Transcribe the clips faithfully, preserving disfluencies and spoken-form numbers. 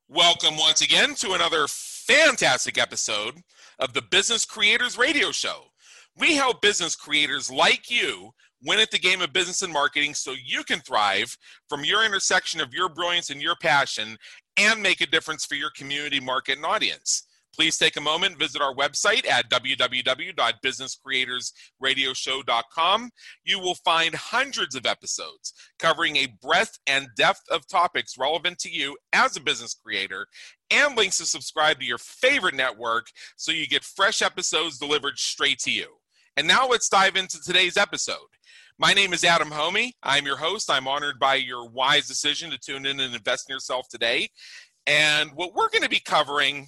Welcome once again to another fantastic episode of the Business Creators Radio Show. We help business creators like you win at the game of business and marketing so you can thrive from your intersection of your brilliance and your passion and make a difference for your community, market, and audience. Please take a moment, visit our website at w w w dot business creators radio show dot com. You will find hundreds of episodes covering a breadth and depth of topics relevant to you as a business creator, and links to subscribe to your favorite network so you get fresh episodes delivered straight to you. And now let's dive into today's episode. My name is Adam Homey. I'm your host. I'm honored by your wise decision to tune in and invest in yourself today. And what we're going to be covering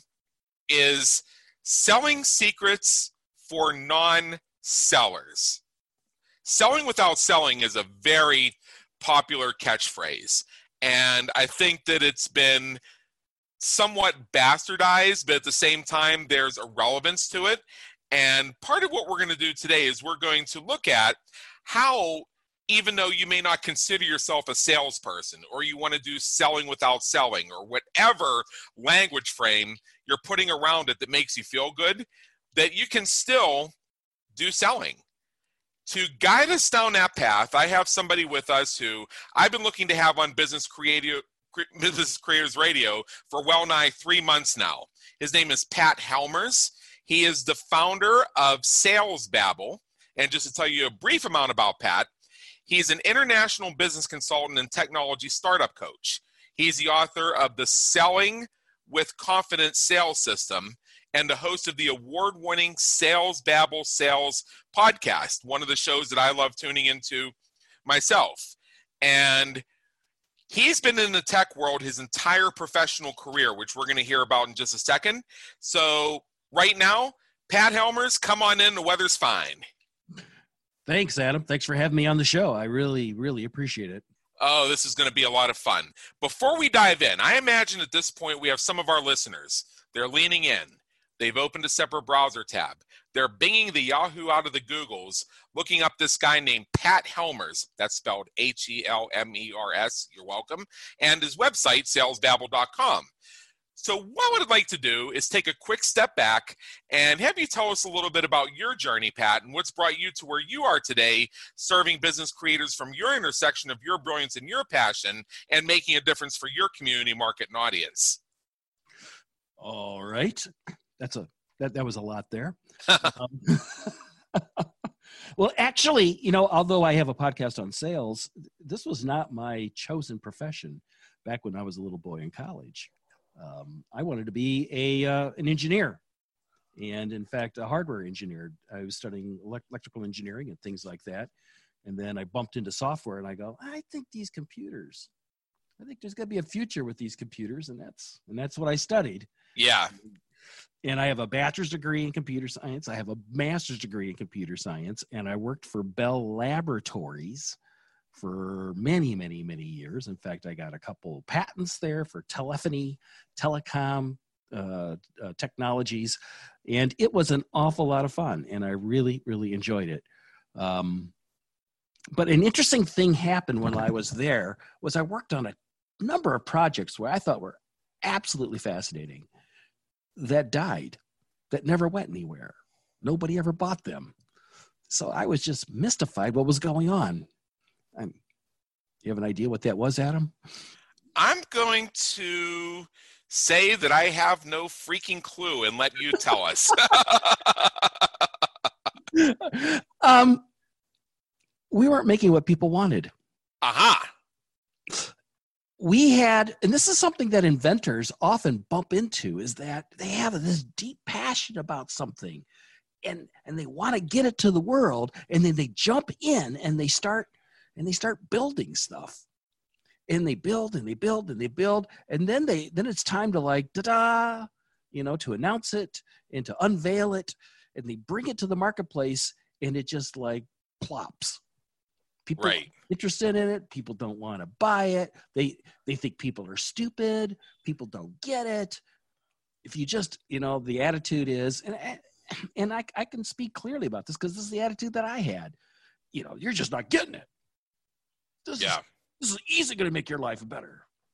is selling secrets for non-sellers. Selling without selling is a very popular catchphrase, and I think that it's been somewhat bastardized, but at the same time, there's a relevance to it. And part of what we're going to do today is we're going to look at how, even though you may not consider yourself a salesperson, or you want to do selling without selling, or whatever language frame you're putting around it that makes you feel good, that you can still do selling. To guide us down that path, I have somebody with us who I've been looking to have on Business Creative, Business Creators Radio for well nigh three months now. His name is Pat Helmers. He is the founder of Sales Babble. And just to tell you a brief amount about Pat, he's an international business consultant and technology startup coach. He's the author of the Selling with Confidence Sales System and the host of the award-winning Sales Babble Sales podcast, one of the shows that I love tuning into myself. And he's been in the tech world his entire professional career, which we're going to hear about in just a second. So right now, Pat Helmers, come on in. The weather's fine. Thanks, Adam. Thanks for having me on the show. I really, really appreciate it. Oh, this is going to be a lot of fun. Before we dive in, I imagine at this point we have some of our listeners. They're leaning in. They've opened a separate browser tab. They're binging the Yahoo out of the Googles, looking up this guy named Pat Helmers. That's spelled H E L M E R S. You're welcome. And his website, sales babble dot com. So what I'd like to do is take a quick step back and have you tell us a little bit about your journey, Pat, and what's brought you to where you are today, serving business creators from your intersection of your brilliance and your passion and making a difference for your community, market, and audience. All right. That's a that, that was a lot there. um, well, actually, you know, although I have a podcast on sales, this was not my chosen profession back when I was a little boy in college. Um, I wanted to be a uh, an engineer, and in fact, a hardware engineer. I was studying elect- electrical engineering and things like that, and then I bumped into software, and I go, I think these computers, I think there's got to be a future with these computers, and that's and that's what I studied. Yeah. And I have a bachelor's degree in computer science. I have a master's degree in computer science, and I worked for Bell Laboratories for many, many, many years. In fact, I got a couple patents there for telephony, telecom uh, uh, technologies, and it was an awful lot of fun, and I really, really enjoyed it. Um, but an interesting thing happened when I was there was I worked on a number of projects where I thought were absolutely fascinating that died, that never went anywhere. Nobody ever bought them. So I was just mystified what was going on. I'm, you have an idea what that was, Adam? I'm going to say that I have no freaking clue and let you tell us. um, we weren't making what people wanted. Aha. We had, and this is something that inventors often bump into, is that they have this deep passion about something and, and they want to get it to the world, and then they jump in and they start and they start building stuff, and they build and they build and they build. And then they, then it's time to like, da-da, you know, to announce it and to unveil it, and they bring it to the marketplace, and it just like plops. People right. are interested in it. People don't want to buy it. They, they think people are stupid. People don't get it. If you just, you know, the attitude is, and, and I, I can speak clearly about this because this is the attitude that I had. You know, you're just not getting it. This yeah. is, this is easily going to make your life better.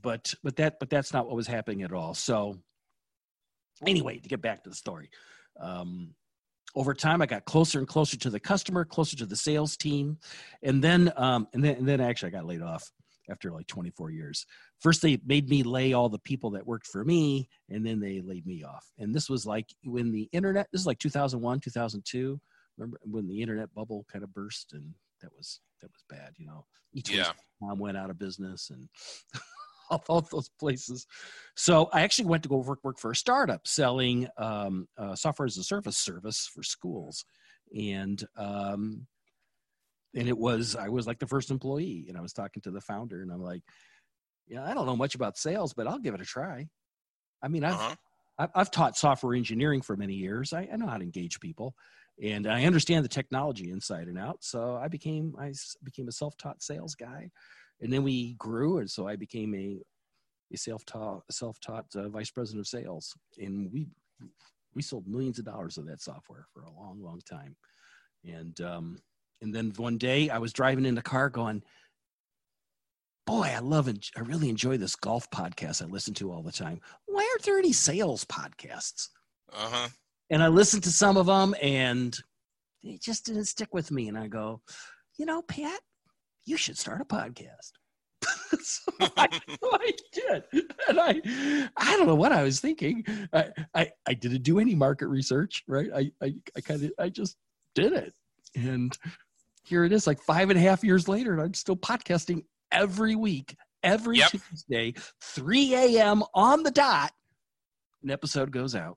but but that but that's not what was happening at all. So anyway, to get back to the story, um, over time I got closer and closer to the customer, closer to the sales team, and then um, and then and then actually I got laid off after like twenty-four years. First, they made me lay all the people that worked for me, and then they laid me off. And this was like when the internet, this is like two thousand one, two thousand two. Remember when the internet bubble kind of burst, and that was, that was bad. You know, each yeah. one went out of business and all, all those places. So I actually went to go work, work for a startup selling um, uh, software as a service service for schools. And, um, and it was, I was like the first employee, and I was talking to the founder, and I'm like, yeah, I don't know much about sales, but I'll give it a try. I mean, I've, Uh-huh. I've, I've taught software engineering for many years. I, I know how to engage people, and I understand the technology inside and out. So I became, I became a self-taught sales guy, and then we grew. And so I became a, a self-taught, self-taught uh, vice president of sales. And we, we sold millions of dollars of that software for a long, long time. And, um, and then one day I was driving in the car going, boy, I love and I really enjoy this golf podcast I listen to all the time. Why aren't there any sales podcasts? Uh-huh. And I listened to some of them, and it just didn't stick with me. And I go, you know, Pat, you should start a podcast. so, I, so I did. And I, I don't know what I was thinking. I, I, I didn't do any market research, right? I, I, I kind of, I just did it. And here it is, like five and a half years later, and I'm still podcasting every week, every Yep. Tuesday, three a.m. on the dot, an episode goes out.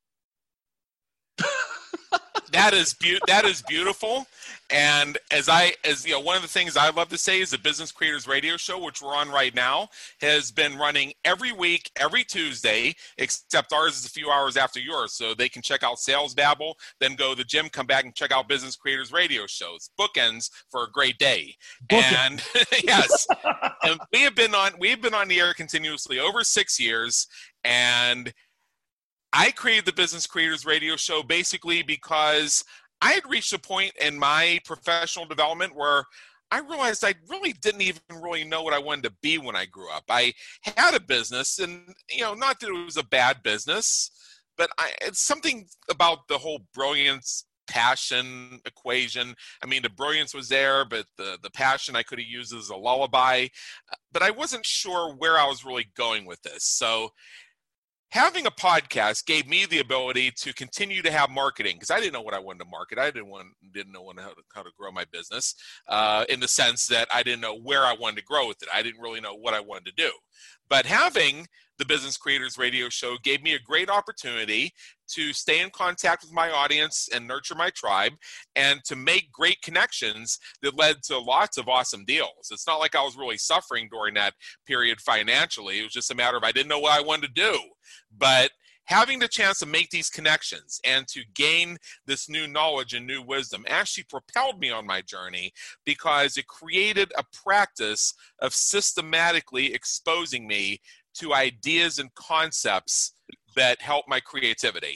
That is be- that is beautiful. And as I, as you know, one of the things I love to say is the Business Creators Radio Show, which we're on right now, has been running every week, every Tuesday, except ours is a few hours after yours. So they can check out Sales Babble, then go to the gym, come back and check out Business Creators Radio Shows. Bookends for a great day. Bookends. And yes, and we have been on, we have been on the air continuously over six years. And I created the Business Creators Radio Show basically because I had reached a point in my professional development where I realized I really didn't even really know what I wanted to be when I grew up. I had a business, and, you know, not that it was a bad business, but I, it's something about the whole brilliance, passion equation. I mean, the brilliance was there, but the, the passion I could have used as a lullaby. But I wasn't sure where I was really going with this. So having a podcast gave me the ability to continue to have marketing, because I didn't know what I wanted to market. I didn't want, didn't know how to, how to grow my business uh, in the sense that I didn't know where I wanted to grow with it. I didn't really know what I wanted to do. But having the Business Creators Radio Show gave me a great opportunity to stay in contact with my audience and nurture my tribe, and to make great connections that led to lots of awesome deals. It's not like I was really suffering during that period financially. It was just a matter of I didn't know what I wanted to do. But having the chance to make these connections and to gain this new knowledge and new wisdom actually propelled me on my journey, because it created a practice of systematically exposing me to ideas and concepts that help my creativity.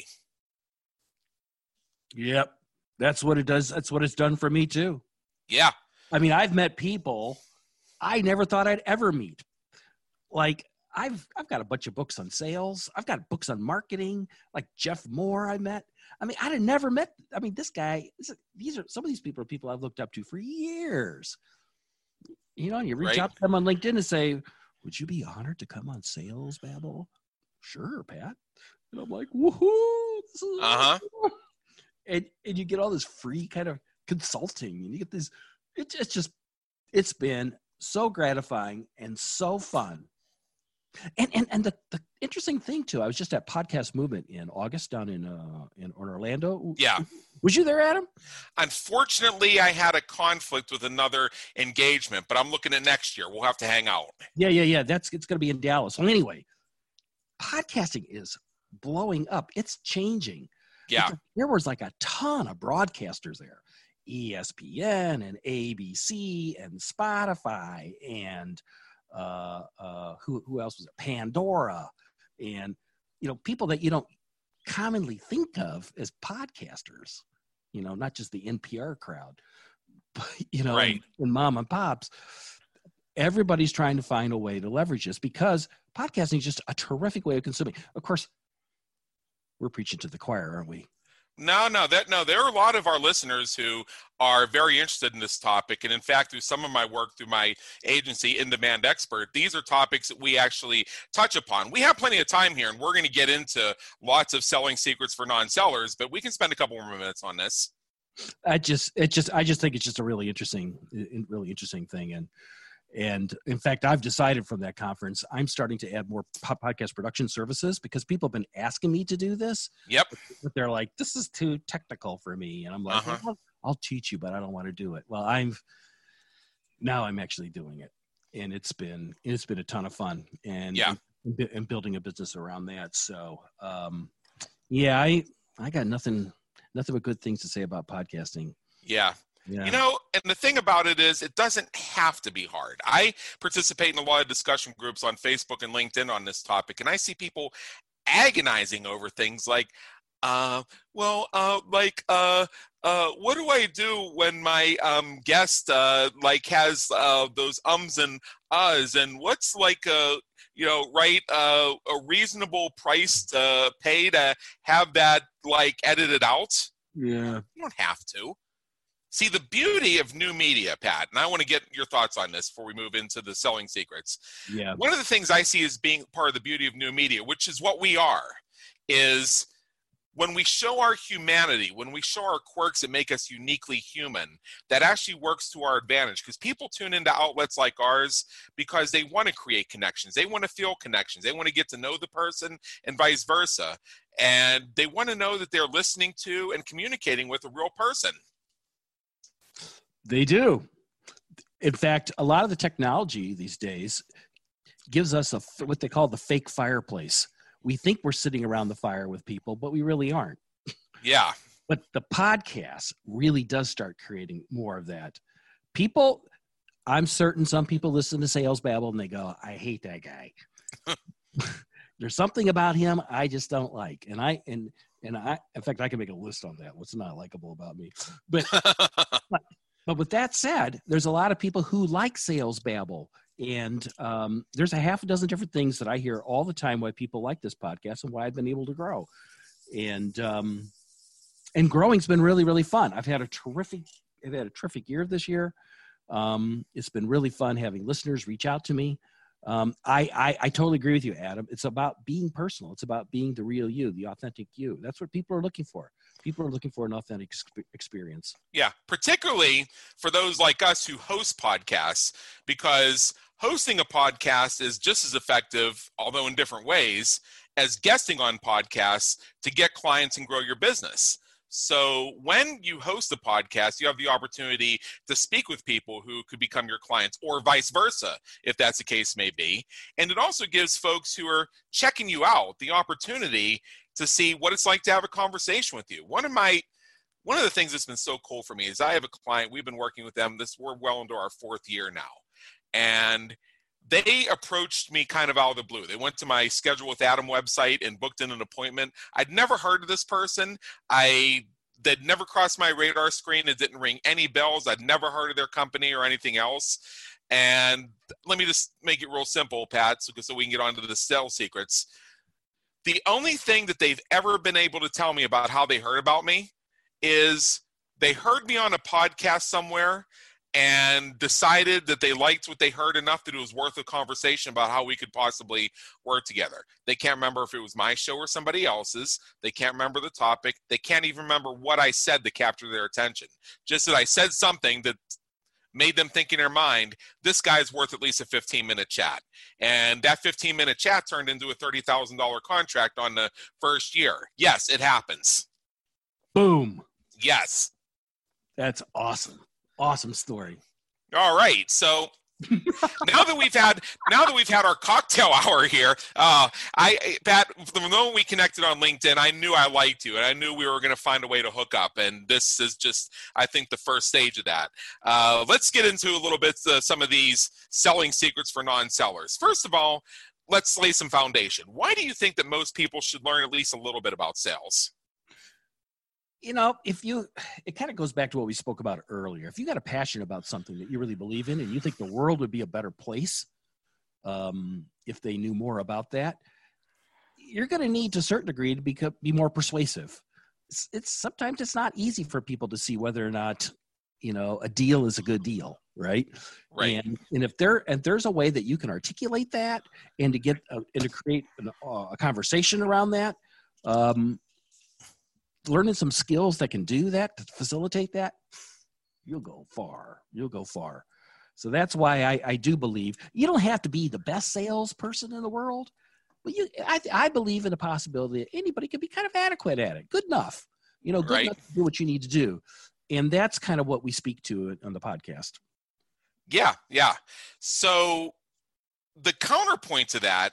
Yep. That's what it does. That's what it's done for me too. Yeah. I mean, I've met people I never thought I'd ever meet. Like, I've I've got a bunch of books on sales. I've got books on marketing, like Jeff Moore I met. I mean, I'd have never met, I mean, this guy, this, these are, some of these people are people I've looked up to for years. You know, and you reach Right. out to them on LinkedIn and say, would you be honored to come on Sales Babble? Sure, Pat. And I'm like, woohoo. This is Uh-huh. awesome. And, and you get all this free kind of consulting, and you get this, it, it's just, it's been so gratifying and so fun. And and and the, the interesting thing too, I was just at Podcast Movement in August down in uh in Orlando. Yeah. Was you there, Adam? Unfortunately, I had a conflict with another engagement, but I'm looking at next year. We'll have to hang out. Yeah, yeah, yeah. That's it's going to be in Dallas. Well, anyway, podcasting is blowing up. It's changing. Yeah. Because there was like a ton of broadcasters there, E S P N and A B C and Spotify and uh, uh, who who else was it? Pandora, and you know, people that you don't commonly think of as podcasters. You know, not just the N P R crowd, but you know, Right. and mom and pops. everybody's trying to find a way to leverage this because podcasting is just a terrific way of consuming. Of course, we're preaching to the choir, aren't we? No, no, that no. There are a lot of our listeners who are very interested in this topic, and in fact, through some of my work through my agency, In Demand Expert, these are topics that we actually touch upon. We have plenty of time here, and we're going to get into lots of selling secrets for non-sellers, but we can spend a couple more minutes on this. I just, it just, I just think it's just a really interesting, really interesting thing, and. And in fact, I've decided from that conference, I'm starting to add more podcast production services because people have been asking me to do this. Yep. But they're like, this is too technical for me. And I'm like, uh-huh. well, I'll teach you, but I don't want to do it. Well, I'm now I'm actually doing it. And it's been, it's been a ton of fun and, yeah. and, and building a business around that. So um, yeah, I, I got nothing, nothing but good things to say about podcasting. Yeah. Yeah. You know, and the thing about it is it doesn't have to be hard. I participate in a lot of discussion groups on Facebook and LinkedIn on this topic, and I see people agonizing over things like, uh, well, uh, like, uh, uh, what do I do when my um, guest uh, like has uh, those ums and uhs, and what's like a, you know, right, uh, a reasonable price to pay to have that like edited out? Yeah. You don't have to. See, the beauty of new media, Pat, and I want to get your thoughts on this before we move into the selling secrets. Yeah. One of the things I see as being part of the beauty of new media, which is what we are, is when we show our humanity, when we show our quirks that make us uniquely human, that actually works to our advantage because people tune into outlets like ours because they want to create connections. They want to feel connections. They want to get to know the person and vice versa. And they want to know that they're listening to and communicating with a real person. They do. In fact, a lot of the technology these days gives us a, what they call the fake fireplace. We think we're sitting around the fire with people, but we really aren't. Yeah. But the podcast really does start creating more of that. People, I'm certain some people listen to Sales Babble and they go, I hate that guy. There's something about him I just don't like. And I, and, and I, in fact, I can make a list on that. What's not likable about me, but, but But with that said, there's a lot of people who like Sales Babble. And um, there's a half a dozen different things that I hear all the time why people like this podcast and why I've been able to grow. And um, and growing's been really, really fun. I've had a terrific, I've had a terrific year this year. Um, it's been really fun having listeners reach out to me. Um, I, I, I totally agree with you, Adam. It's about being personal. It's about being the real you, the authentic you. That's what people are looking for. People are looking for an authentic experience. Yeah, particularly for those like us who host podcasts, because hosting a podcast is just as effective, although in different ways, as guesting on podcasts to get clients and grow your business. So when you host a podcast, you have the opportunity to speak with people who could become your clients or vice versa, if that's the case may be. And it also gives folks who are checking you out the opportunity to see what it's like to have a conversation with you. One of my, one of the things that's been so cool for me is I have a client, we've been working with them, this we're well into our fourth year now. And they approached me kind of out of the blue. They went to my Schedule with Adam website and booked in an appointment. I'd never heard of this person. I They'd never crossed my radar screen. It didn't ring any bells. I'd never heard of their company or anything else. And let me just make it real simple, Pat, so, so we can get on to the sales secrets. The only thing that they've ever been able to tell me about how they heard about me is they heard me on a podcast somewhere and decided that they liked what they heard enough that it was worth a conversation about how we could possibly work together. They can't remember if it was my show or somebody else's. They can't remember the topic. They can't even remember what I said to capture their attention. Just that I said something that made them think in their mind, this guy's worth at least a fifteen-minute chat. And that fifteen-minute chat turned into a thirty thousand dollars contract on the first year. Yes, it happens. Boom. Yes. That's awesome. Awesome story. All right. So now that we've had now that we've had our cocktail hour here, uh, I Pat, from the moment we connected on LinkedIn, I knew I liked you, and I knew we were going to find a way to hook up. And this is just, I think, the first stage of that. Uh, let's get into a little bit uh, some of these selling secrets for non-sellers. First of all, let's lay some foundation. Why do you think that most people should learn at least a little bit about sales? You know, if you, it kind of goes back to what we spoke about earlier. If you got a passion about something that you really believe in and you think the world would be a better place um, if they knew more about that, you're going to need to a certain degree to become, be more persuasive. It's, it's sometimes it's not easy for people to see whether or not, you know, a deal is a good deal. Right. Right. And, and if there, and there's a way that you can articulate that and to get, a, and to create an, uh, a conversation around that, um, learning some skills that can do that, to facilitate that, you'll go far. You'll go far. So that's why I, I do believe you don't have to be the best salesperson in the world, but you, I, I believe in the possibility that anybody can be kind of adequate at it. Good enough, you know, good Right. enough to do what you need to do. And that's kind of what we speak to on the podcast. Yeah. Yeah. So the counterpoint to that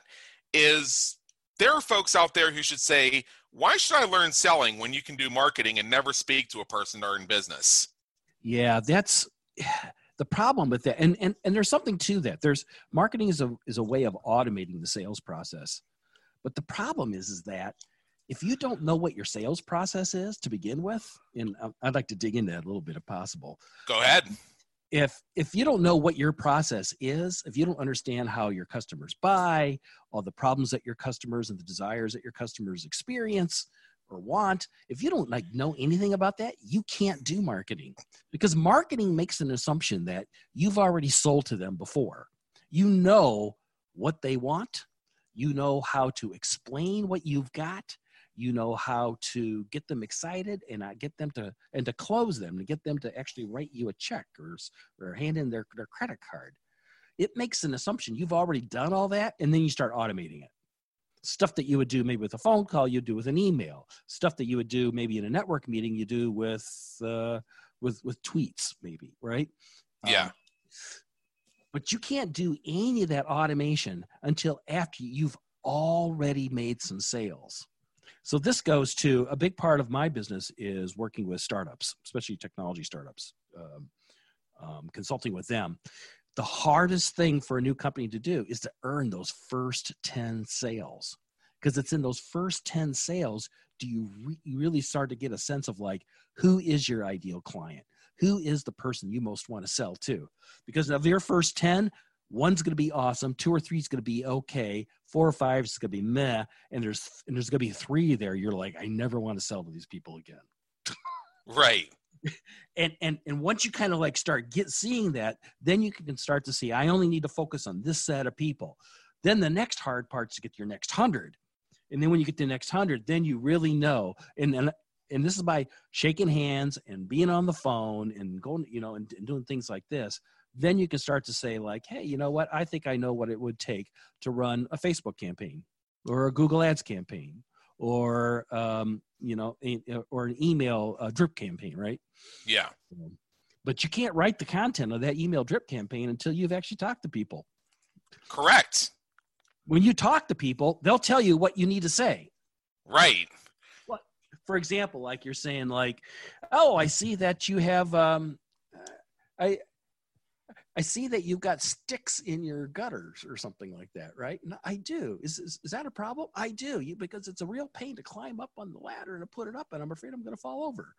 is there are folks out there who should say, why should I learn selling when you can do marketing and never speak to a person or in business? Yeah, that's the problem with that. And, and, and there's something to that. There's marketing is a, is a way of automating the sales process. But the problem is, is that if you don't know what your sales process is to begin with, and I'd like to dig into that a little bit if possible. Go ahead. If, if you don't know what your process is, if you don't understand how your customers buy, all the problems that your customers and the desires that your customers experience or want, if you don't like know anything about that, you can't do marketing, because marketing makes an assumption that you've already sold to them before. You know what they want. You know how to explain what you've got. You know how to get them excited and uh, get them to, and to close them, to get them to actually write you a check or, or hand in their, their credit card. It makes an assumption you've already done all that, and then you start automating it. Stuff that you would do maybe with a phone call, you do with an email. Stuff that you would do maybe in a network meeting, you do with uh, with with tweets, maybe, right? Yeah. Um, but you can't do any of that automation until after you've already made some sales. So this goes to a big part of my business is working with startups, especially technology startups, um, um, consulting with them. The hardest thing for a new company to do is to earn those first ten sales, because it's in those first ten sales do you, re- you really start to get a sense of like, who is your ideal client? Who is the person you most want to sell to? Because of your first ten, one's going to be awesome, two or three is going to be okay, four or five is going to be meh, and there's and there's going to be three there you're like, I never want to sell to these people again. Right. And and and once you kind of like start get seeing that, then you can start to see, I only need to focus on this set of people. Then the next hard part is to get your next hundred. And then when you get to the next hundred, then you really know. And and and this is by shaking hands and being on the phone and going, you know, and, and doing things like this. Then you can start to say like, hey, you know what? I think I know what it would take to run a Facebook campaign or a Google Ads campaign or, um, you know, a, or an email uh, drip campaign, right? Yeah. But you can't write the content of that email drip campaign until you've actually talked to people. Correct. When you talk to people, they'll tell you what you need to say. Right. Well, for example, like you're saying like, oh, I see that you have, um, I, I see that you've got sticks in your gutters or something like that, right? And I do. Is, is is that a problem? I do, you, because it's a real pain to climb up on the ladder and to put it up, and I'm afraid I'm going to fall over.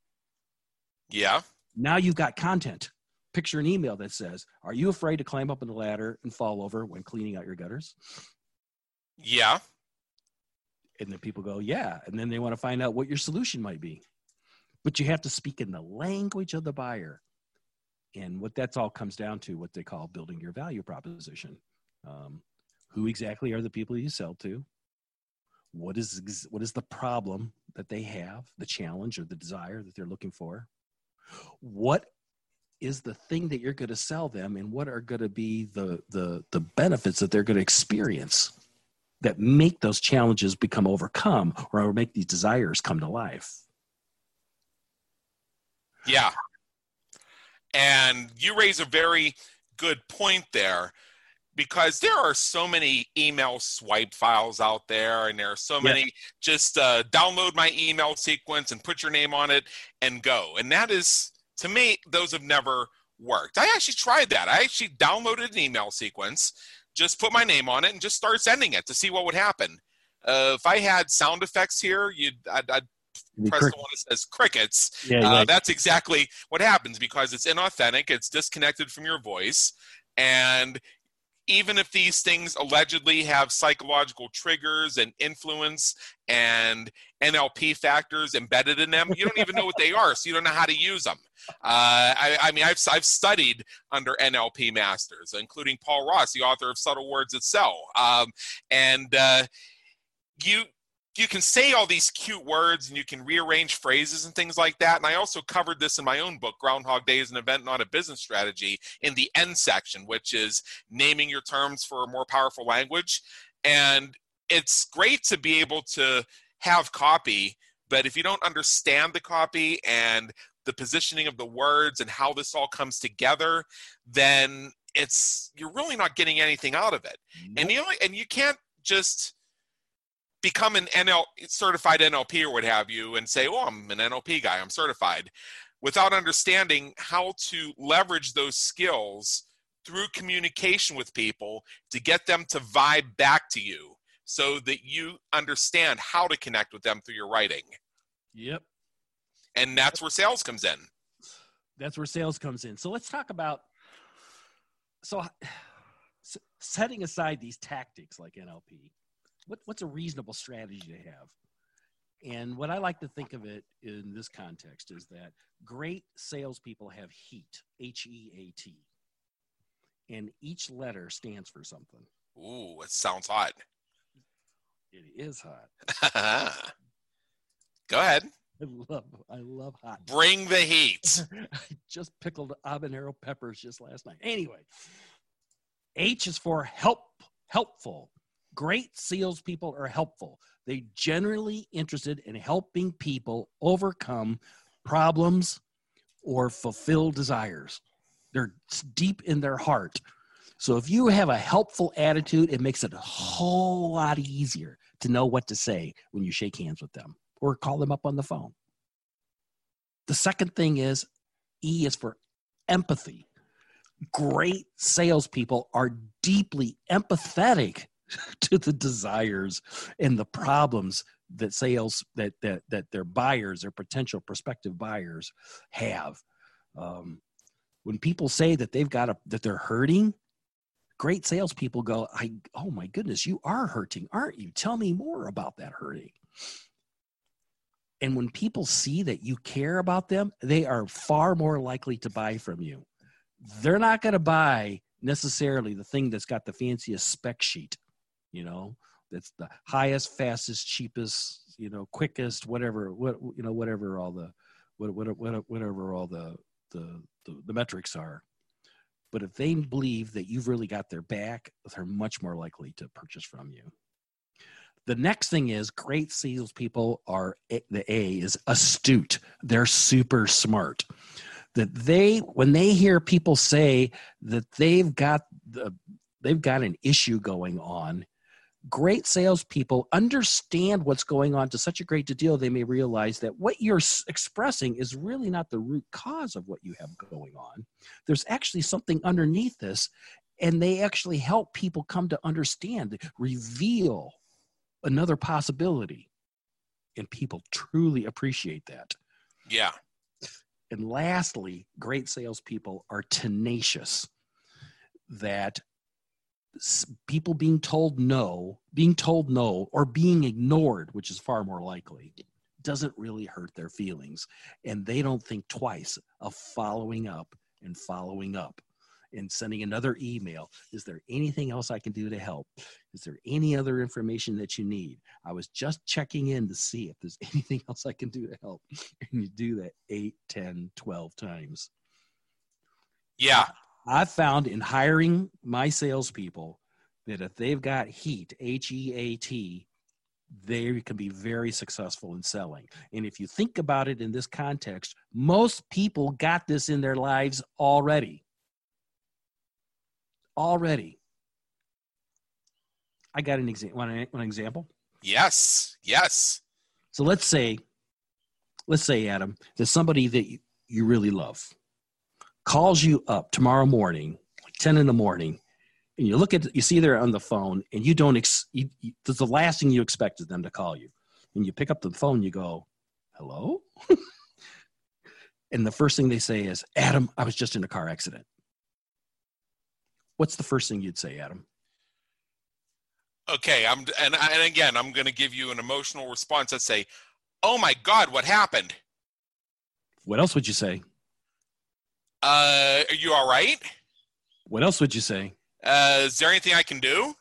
Yeah. Now you've got content. Picture an email that says, are you afraid to climb up on the ladder and fall over when cleaning out your gutters? Yeah. And then people go, yeah. And then they want to find out what your solution might be. But you have to speak in the language of the buyer. And what that's all comes down to, what they call building your value proposition. Um, who exactly are the people you sell to? What is, what is the problem that they have, the challenge or the desire that they're looking for? What is the thing that you're going to sell them, and what are going to be the, the, the benefits that they're going to experience that make those challenges become overcome or make these desires come to life? Yeah. And you raise a very good point there, because there are so many email swipe files out there, and there are so Yeah. many just uh, download my email sequence and put your name on it and go. And that is, to me, those have never worked. I actually tried that. I actually downloaded an email sequence, just put my name on it, and just started sending it to see what would happen. Uh, if I had sound effects here, you'd I'd, I'd press crick- the one that says crickets. Yeah, uh, right. That's exactly what happens because it's inauthentic, it's disconnected from your voice, and even if these things allegedly have psychological triggers and influence and N L P factors embedded in them, you don't even know what they are, so you don't know how to use them. Uh, I, I mean, I've, I've studied under N L P masters, including Paul Ross, the author of Subtle Words That Sell. Um, and uh, you you can say all these cute words and you can rearrange phrases and things like that. And I also covered this in my own book, Groundhog Day is an Event, Not a Business Strategy, in the end section, which is naming your terms for a more powerful language. And it's great to be able to have copy, but if you don't understand the copy and the positioning of the words and how this all comes together, then it's you're really not getting anything out of it. Nope. And you only, and you can't just become an N L certified N L P or what have you and say, oh, I'm an N L P guy, I'm certified, without understanding how to leverage those skills through communication with people to get them to vibe back to you so that you understand how to connect with them through your writing. Yep. And that's where sales comes in. That's where sales comes in. So let's talk about, so setting aside these tactics like N L P, What, what's a reasonable strategy to have? And what I like to think of it in this context is that great salespeople have heat, H E A T. And each letter stands for something. Ooh, it sounds hot. It is hot. Go ahead. I love, I love hot. Bring the heat. I just pickled habanero peppers just last night. Anyway, H is for help, helpful. Great salespeople are helpful. They're generally interested in helping people overcome problems or fulfill desires. They're deep in their heart. So if you have a helpful attitude, it makes it a whole lot easier to know what to say when you shake hands with them or call them up on the phone. The second thing is E is for empathy. Great salespeople are deeply empathetic to the desires and the problems that sales that that that their buyers, their potential prospective buyers have. Um, when people say that they've got a that they're hurting, great salespeople go, "I oh my goodness, you are hurting, aren't you? Tell me more about that hurting." And when people see that you care about them, they are far more likely to buy from you. They're not going to buy necessarily the thing that's got the fanciest spec sheet. You know, that's the highest, fastest, cheapest, you know, quickest, whatever, what, you know, whatever all the, what, what, what, whatever all the, the, the, the metrics are. But if they believe that you've really got their back, they're much more likely to purchase from you. The next thing is great salespeople are, the A is astute. They're super smart. That they, when they hear people say that they've got the, they've got an issue going on, great salespeople understand what's going on to such a great deal they may realize that what you're expressing is really not the root cause of what you have going on. There's actually something underneath this, and they actually help people come to understand, reveal another possibility, and people truly appreciate that. Yeah. And lastly, great salespeople are tenacious. That people being told no, being told no, or being ignored, which is far more likely, doesn't really hurt their feelings. And they don't think twice of following up and following up and sending another email. Is there anything else I can do to help? Is there any other information that you need? I was just checking in to see if there's anything else I can do to help. And you do that eight, ten, twelve times. Yeah. I've found in hiring my salespeople that if they've got heat, H E A T, they can be very successful in selling. And if you think about it in this context, most people got this in their lives already. Already. I got an example. Want an example? Yes. Yes. So let's say, let's say, Adam, that somebody that you, you really love calls you up tomorrow morning, like ten in the morning, and you look at, you see they're on the phone, and you don't, ex, you, you, that's the last thing you expect is them to call you. And you pick up the phone, you go, hello? And the first thing they say is, Adam, I was just in a car accident. What's the first thing you'd say, Adam? Okay, I'm and and again, I'm going to give you an emotional response. I'd say, "Oh my God, what happened?" What else would you say? Uh, are you all right? What else would you say? Uh, is there anything I can do?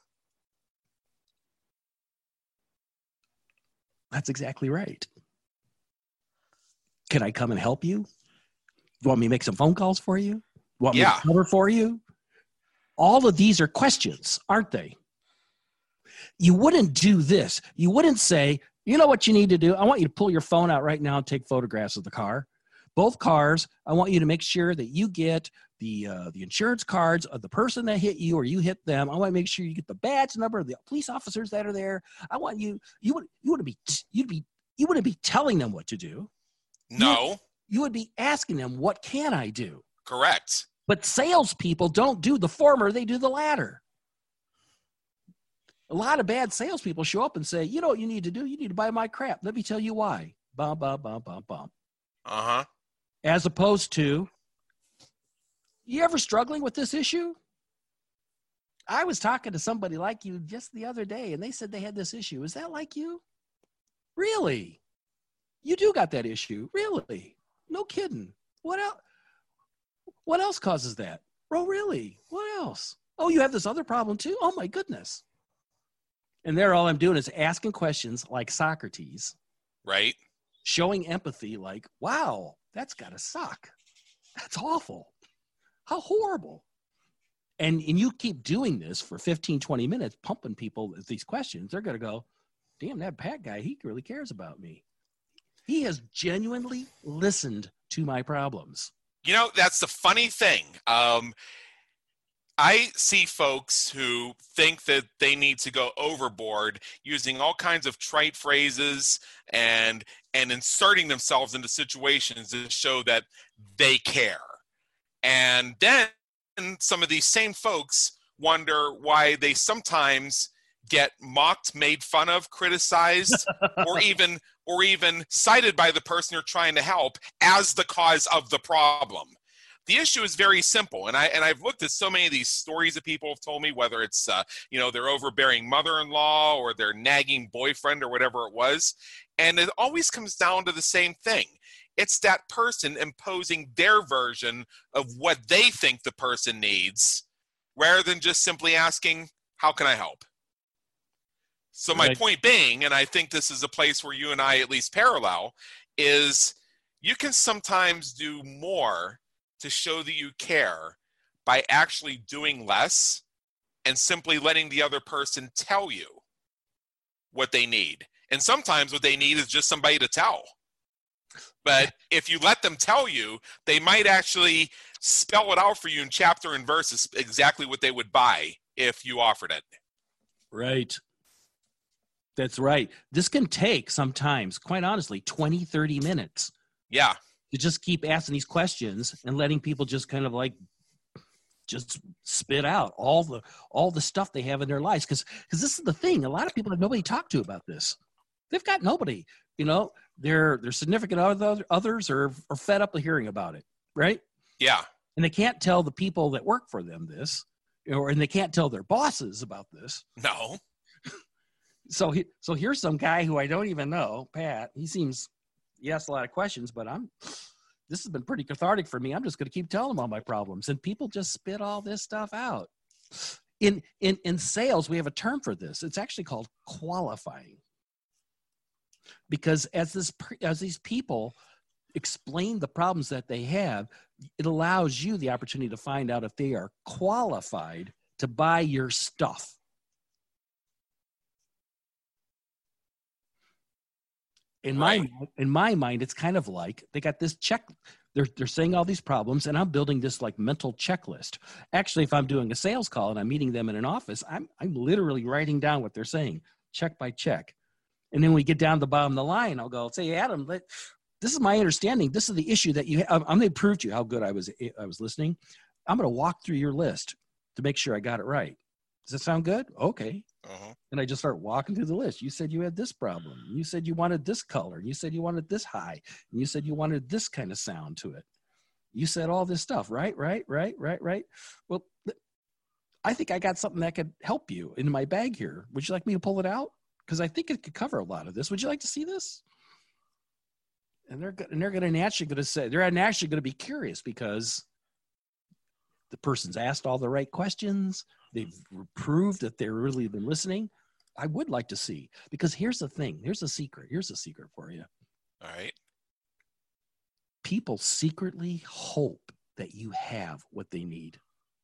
That's exactly right. Can I come and help you? You want me to make some phone calls for you? Want Yeah. me to cover for you? All of these are questions, aren't they? You wouldn't do this. You wouldn't say, you know what you need to do? I want you to pull your phone out right now and take photographs of the car. Both cars, I want you to make sure that you get the uh, the insurance cards of the person that hit you or you hit them. I want to make sure you get the badge number of the police officers that are there. I want you, you would you would be you'd be you wouldn't be telling them what to do. No. You, you would be asking them, what can I do? Correct. But salespeople don't do the former, they do the latter. A lot of bad salespeople show up and say, you know what you need to do? You need to buy my crap. Let me tell you why. Bum, bum, bum, bum, bum. Uh-huh. As opposed to, you ever struggling with this issue? I was talking to somebody like you just the other day, and they said they had this issue. Is that like you? Really? You do got that issue? Really? No kidding. What else? What else causes that? Oh, really? What else? Oh, you have this other problem too? Oh, my goodness. And there, all I'm doing is asking questions like Socrates. Right. Showing empathy like, wow, that's got to suck. That's awful. How horrible. And, and you keep doing this for fifteen, twenty minutes, pumping people with these questions. They're going to go, damn, that Pat guy, he really cares about me. He has genuinely listened to my problems. You know, that's the funny thing. Um, I see folks who think that they need to go overboard using all kinds of trite phrases and and inserting themselves into situations to show that they care. And then some of these same folks wonder why they sometimes get mocked, made fun of, criticized, or even or even cited by the person you're trying to help as the cause of the problem. The issue is very simple, and I and I've looked at so many of these stories that people have told me, whether it's uh, you know their overbearing mother-in-law or their nagging boyfriend or whatever it was, and it always comes down to the same thing. It's that person imposing their version of what they think the person needs, rather than just simply asking, "How can I help?" So my Right. point being, and I think this is a place where you and I at least parallel, is you can sometimes do more to show that you care by actually doing less and simply letting the other person tell you what they need. And sometimes what they need is just somebody to tell. But if you let them tell you, they might actually spell it out for you in chapter and verse exactly what they would buy if you offered it. Right. That's right. This can take sometimes, quite honestly, twenty, thirty minutes. Yeah. To just keep asking these questions and letting people just kind of like just spit out all the all the stuff they have in their lives. Because because this is the thing. A lot of people have nobody to talk to about this. They've got nobody. You know, their their significant other, others are, are fed up of hearing about it, right? Yeah. And they can't tell the people that work for them this, or and they can't tell their bosses about this. No. So he, so here's some guy who I don't even know, Pat. He seems he asks a lot of questions, but I'm this has been pretty cathartic for me. I'm just going to keep telling him all my problems, and people just spit all this stuff out. In in in sales, we have a term for this. It's actually called qualifying, because as this as these people explain the problems that they have, it allows you the opportunity to find out if they are qualified to buy your stuff. In my Right. in my mind, it's kind of like they got this check. They're they're saying all these problems, and I'm building this like mental checklist. Actually, if I'm doing a sales call and I'm meeting them in an office, I'm I'm literally writing down what they're saying, check by check. And then we get down to the bottom of the line, I'll go, say, Adam, let, this is my understanding. This is the issue that you have. I'm going to prove to you how good I was I was listening. I'm going to walk through your list to make sure I got it right. Does that sound good? Okay. Uh-huh. And I just start walking through the list. You said you had this problem. You said you wanted this color. You said you wanted this high. And you said you wanted this kind of sound to it. You said all this stuff, right? Right, right, right, right. Well, I think I got something that could help you in my bag here. Would you like me to pull it out? Because I think it could cover a lot of this. Would you like to see this? And they're and they're going to naturally going to say they're naturally going to be curious because the person's asked all the right questions. They've proved that they've really been listening. I would like to see, because here's the thing. Here's a secret. Here's a secret for you. All right. People secretly hope that you have what they need.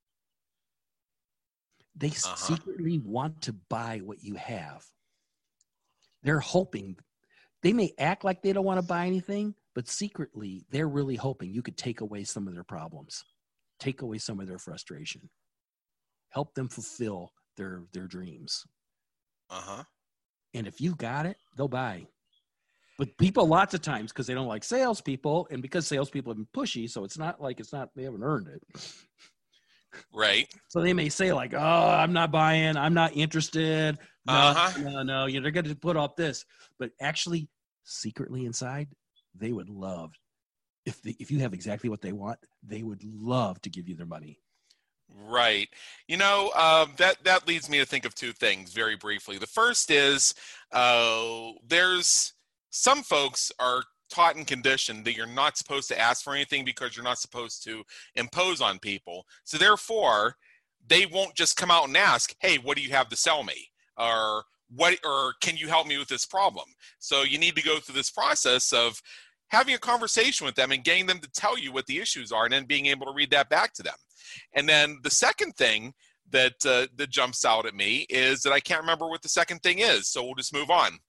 They uh-huh. secretly want to buy what you have. They're hoping. They may act like they don't want to buy anything, but secretly they're really hoping you could take away some of their problems, take away some of their frustration, help them fulfill their, their dreams. Uh-huh. And if you got it, they'll buy. But people, lots of times, because they don't like salespeople, and because salespeople have been pushy, so it's not like it's not, they haven't earned it. Right. So they may say like, oh, I'm not buying, I'm not interested. No, uh-huh. no, no, you know, they're going to put up this. But actually, secretly inside, they would love, if the, if you have exactly what they want, they would love to give you their money. Right. You know, uh, that, that leads me to think of two things very briefly. The first is uh, there's some folks are taught and conditioned that you're not supposed to ask for anything because you're not supposed to impose on people. So therefore, they won't just come out and ask, hey, what do you have to sell me? Or what, or can you help me with this problem? So you need to go through this process of having a conversation with them and getting them to tell you what the issues are and then being able to read that back to them. And then the second thing that uh, that jumps out at me is that I can't remember what the second thing is, so we'll just move on.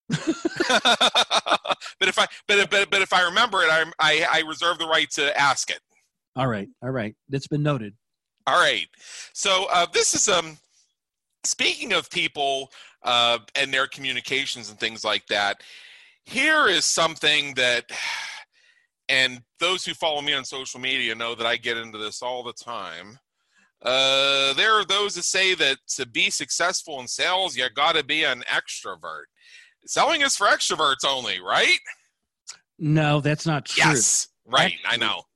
but if I but, but but if I remember it, I, I I reserve the right to ask it. All right, all right, that's been noted. All right, so uh, this is um speaking of people uh, and their communications and things like that. Here is something that, and those who follow me on social media know that I get into this all the time. Uh, there are those that say that to be successful in sales, you got to be an extrovert. Selling is for extroverts only, right? No, that's not true. Yes, right. Actually. I know.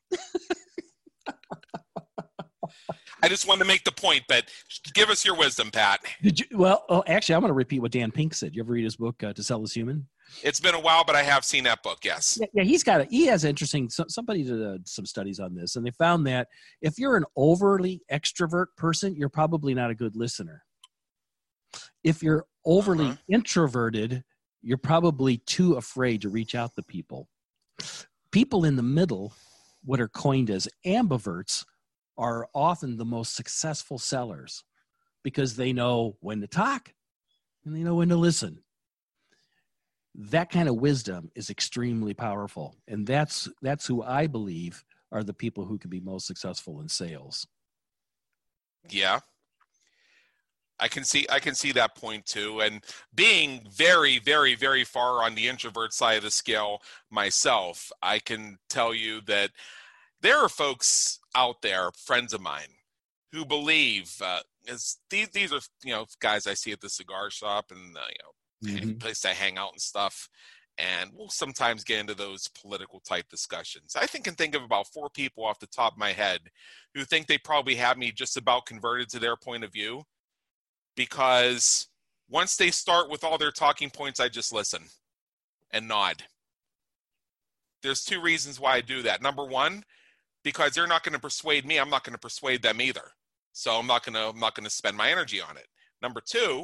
I just wanted to make the point, but give us your wisdom, Pat. Did you? Well, oh, actually, I'm going to repeat what Dan Pink said. You ever read his book, uh, To Sell Is Human? It's been a while, but I have seen that book, yes. Yeah, yeah he's got a, he has interesting, so, somebody did uh, some studies on this, and they found that if you're an overly extrovert person, you're probably not a good listener. If you're overly uh-huh. introverted, you're probably too afraid to reach out to people. People in the middle, what are coined as ambiverts, are often the most successful sellers because they know when to talk and they know when to listen. That kind of wisdom is extremely powerful. And that's, that's who I believe are the people who can be most successful in sales. Yeah. I can see, I can see that point too. And being very, very, very far on the introvert side of the scale myself, I can tell you that there are folks out there, friends of mine, who believe uh, as these these are you know guys I see at the cigar shop and uh, you know mm-hmm. place I hang out and stuff, and we'll sometimes get into those political type discussions. I think can think of about four people off the top of my head who think they probably have me just about converted to their point of view, because once they start with all their talking points, I just listen and nod. There's two reasons why I do that. Number one, because they're not going to persuade me, I'm not going to persuade them either. So I'm not going to I'm not going to spend my energy on it. Number two,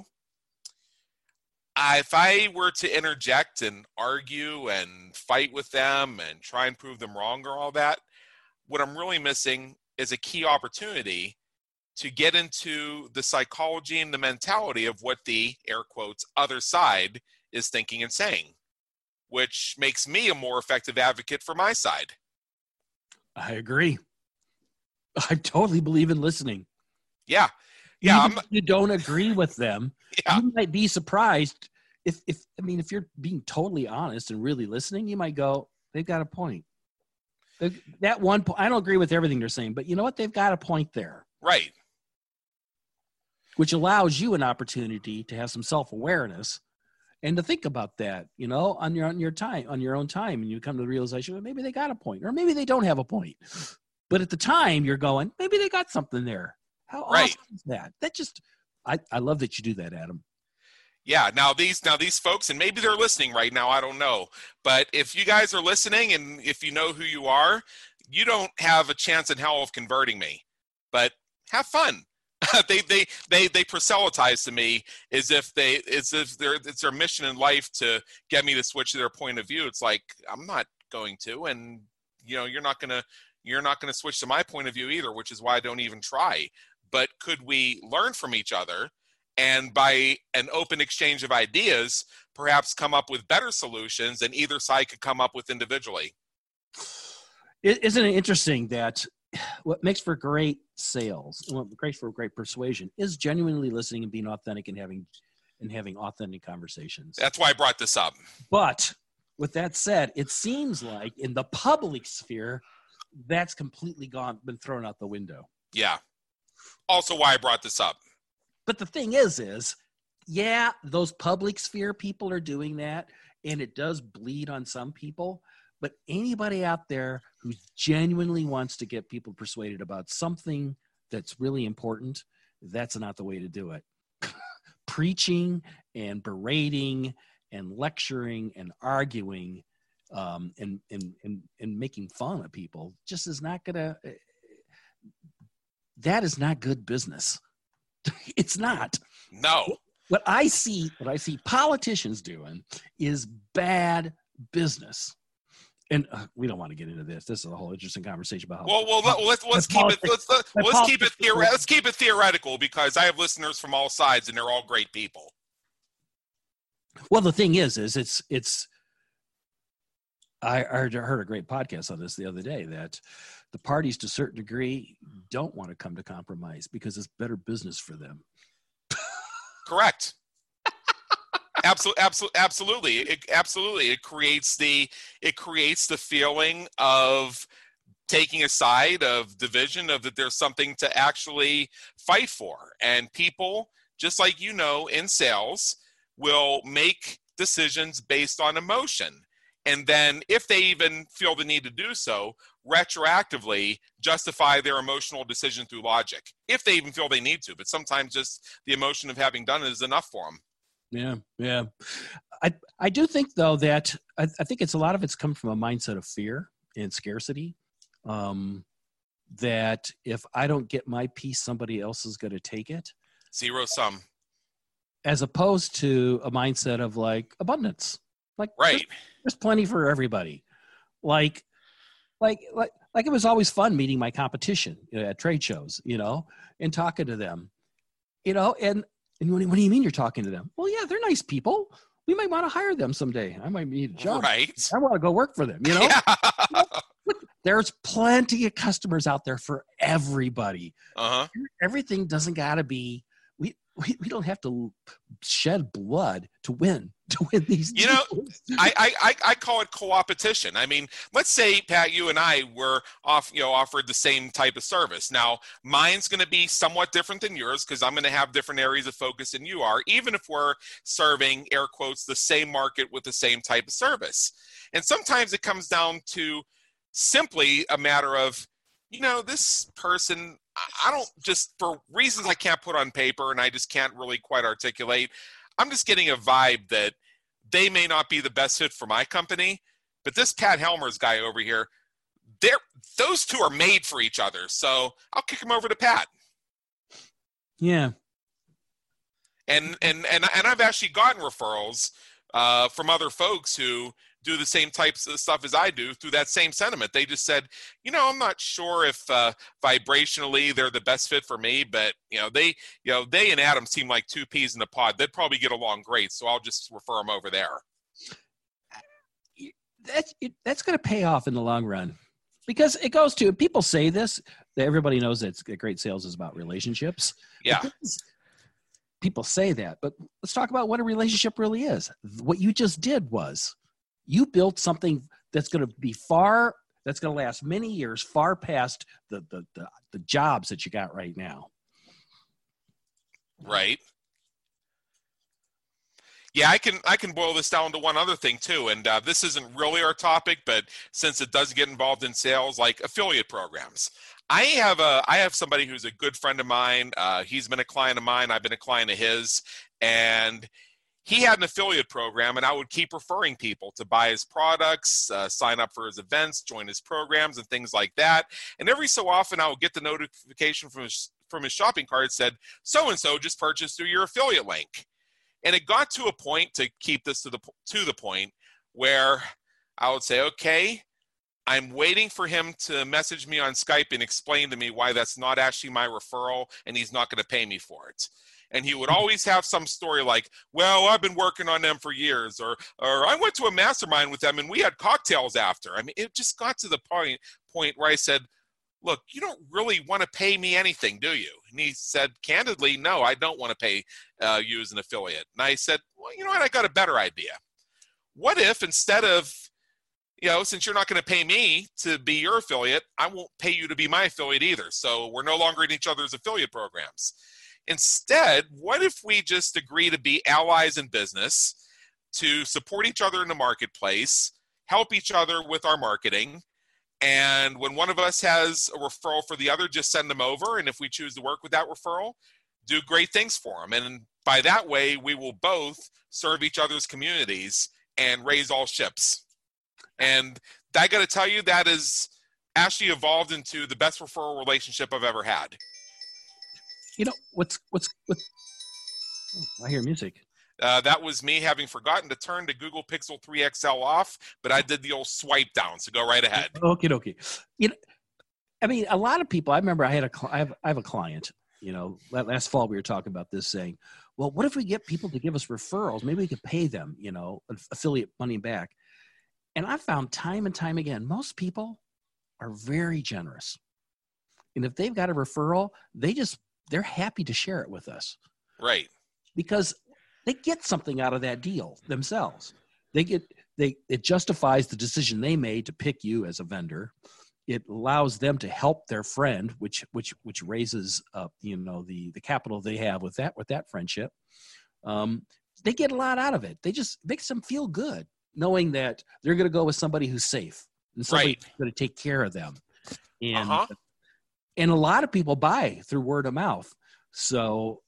I, if I were to interject and argue and fight with them and try and prove them wrong or all that, what I'm really missing is a key opportunity to get into the psychology and the mentality of what the, air quotes, other side is thinking and saying, which makes me a more effective advocate for my side. I agree. I totally believe in listening. Yeah. Yeah. Even if you don't agree with them, yeah. you might be surprised if, if, I mean, if you're being totally honest and really listening, you might go, they've got a point. That one point, I don't agree with everything they're saying, but you know what? They've got a point there. Right. which allows you an opportunity to have some self-awareness and to think about that, you know, on your on your time, on your own time, and you come to the realization, well, maybe they got a point, or maybe they don't have a point. But at the time, you're going, maybe they got something there. How Right. awesome is that? That just, I, I love that you do that, Adam. Yeah, now these now these folks, and maybe they're listening right now, I don't know. But if you guys are listening, and if you know who you are, you don't have a chance in hell of converting me. But have fun. they they they they proselytize to me as if they as if they're it's their mission in life to get me to switch to their point of view. It's like, I'm not going to, and you know, you're not gonna you're not gonna switch to my point of view either, which is why I don't even try. But could we learn from each other, and by an open exchange of ideas, perhaps come up with better solutions than either side could come up with individually? Isn't it interesting that what makes for great sales, what makes for great persuasion, is genuinely listening and being authentic and having and having authentic conversations. That's why I brought this up. But with that said, it seems like in the public sphere, that's completely gone, been thrown out the window. Yeah. Also why I brought this up. But the thing is, is yeah, those public sphere people are doing that, and it does bleed on some people. But anybody out there who genuinely wants to get people persuaded about something that's really important, that's not the way to do it. Preaching and berating and lecturing and arguing um, and, and, and, and making fun of people just is not going to, that is not good business. It's not. No. What I see, what I see politicians doing is bad business. And uh, we don't want to get into this. This is a whole interesting conversation about how. Well, well, let, let's let's keep it let's let's, let's keep it theore- let's keep it theoretical, because I have listeners from all sides, and they're all great people. Well, the thing is, is it's it's. I heard, heard a great podcast on this the other day that the parties, to a certain degree, don't want to come to compromise because it's better business for them. Correct. Absolutely, absolutely, absolutely. It, absolutely. It creates the it creates the feeling of taking a side, of division, of that there's something to actually fight for. And people, just like you know, in sales, will make decisions based on emotion. And then if they even feel the need to do so, retroactively justify their emotional decision through logic, if they even feel they need to. But sometimes just the emotion of having done it is enough for them. Yeah, yeah. I I do think, though, that I, I think it's a lot of it's come from a mindset of fear and scarcity. Um, that if I don't get my piece, somebody else is going to take it. Zero sum. As opposed to a mindset of like abundance. Like, right. There's, there's plenty for everybody. Like, like, like, like it was always fun meeting my competition, you know, at trade shows, you know, and talking to them, you know, and, and what, what do you mean you're talking to them? Well, yeah, they're nice people. We might want to hire them someday. I might need a job. Right. I want to go work for them, you know? Yeah. There's plenty of customers out there for everybody. Uh-huh. Everything doesn't got to be, we, we, we don't have to shed blood to win, to win these You know, I, I, I call it co-opetition. I mean, let's say, Pat, you and I were off, you know, offered the same type of service. Now, mine's going to be somewhat different than yours because I'm going to have different areas of focus than you are, even if we're serving, air quotes, the same market with the same type of service. And sometimes it comes down to simply a matter of, you know, this person, I don't just, for reasons I can't put on paper and I just can't really quite articulate, I'm just getting a vibe that they may not be the best fit for my company, but this Pat Helmers guy over here, they're, those two are made for each other. So I'll kick him over to Pat. Yeah. And, and, and, and I've actually gotten referrals uh, from other folks who do the same types of stuff as I do through that same sentiment. They just said, you know, I'm not sure if uh, vibrationally they're the best fit for me, but you know, they, you know, they and Adam seem like two peas in a pod. They'd probably get along great. So I'll just refer them over there. That's, that's going to pay off in the long run because it goes to, people say this, that everybody knows that great sales is about relationships. Yeah. People say that, but let's talk about what a relationship really is. What you just did was, you built something that's going to be far, that's going to last many years, far past the, the, the, the jobs that you got right now. Right. Yeah, I can I can boil this down to one other thing too, and uh, this isn't really our topic, but since it does get involved in sales, like affiliate programs. I have a I have somebody who's a good friend of mine. Uh, he's been a client of mine. I've been a client of his, and he had an affiliate program, and I would keep referring people to buy his products, uh, sign up for his events, join his programs, and things like that. And every so often, I would get the notification from his from his shopping cart that said, "So and so just purchased through your affiliate link." And it got to a point, to keep this to the to the point, where I would say, okay, I'm waiting for him to message me on Skype and explain to me why that's not actually my referral and he's not going to pay me for it. And he would always have some story like, well, I've been working on them for years, or or I went to a mastermind with them and we had cocktails after. I mean, it just got to the point point where I said, look, you don't really want to pay me anything, do you? And he said, candidly, no, I don't want to pay uh, you as an affiliate. And I said, well, you know what? I got a better idea. What if instead of, you know, since you're not going to pay me to be your affiliate, I won't pay you to be my affiliate either. So we're no longer in each other's affiliate programs. Instead, what if we just agree to be allies in business, to support each other in the marketplace, help each other with our marketing, and when one of us has a referral for the other, just send them over. And if we choose to work with that referral, do great things for them. And by that way, we will both serve each other's communities and raise all ships. And I got to tell you, that has actually evolved into the best referral relationship I've ever had. You know, what's, what's, what's, oh, I hear music. Uh, that was me having forgotten to turn the Google Pixel three X L off, but I did the old swipe down, so go right ahead. Okay, okay. You know, I mean, a lot of people, I remember I had a, I have, I have a client, you know, last fall we were talking about this, saying, well, what if we get people to give us referrals? Maybe we could pay them, you know, affiliate money back. And I found time and time again, most people are very generous. And if they've got a referral, they just, they're happy to share it with us. Right. Because they get something out of that deal themselves. They get, they, it justifies the decision they made to pick you as a vendor. It allows them to help their friend, which, which, which raises up, you know, the, the capital they have with that, with that friendship. Um, they get a lot out of it. They just makes them feel good knowing that they're going to go with somebody who's safe and somebody Right. who's going to take care of them. And, uh-huh. and a lot of people buy through word of mouth. So